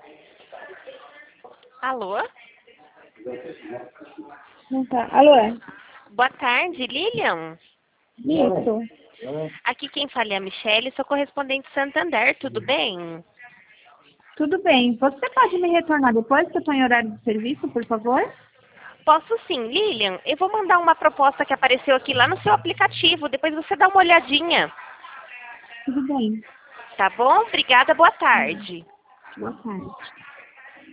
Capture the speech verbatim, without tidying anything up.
Alô? Não tá. Alô? Boa tarde, Lilian. Isso. Aqui quem fala é a Michelle, sou correspondente Santander, tudo bem? Tudo bem. Você pode me retornar depois que eu estou em horário de serviço, por favor? Posso sim, Lilian. Eu vou mandar uma proposta que apareceu aqui lá no seu aplicativo, depois você dá uma olhadinha. Tudo bem. Tá bom? Obrigada, boa tarde. Boa tarde.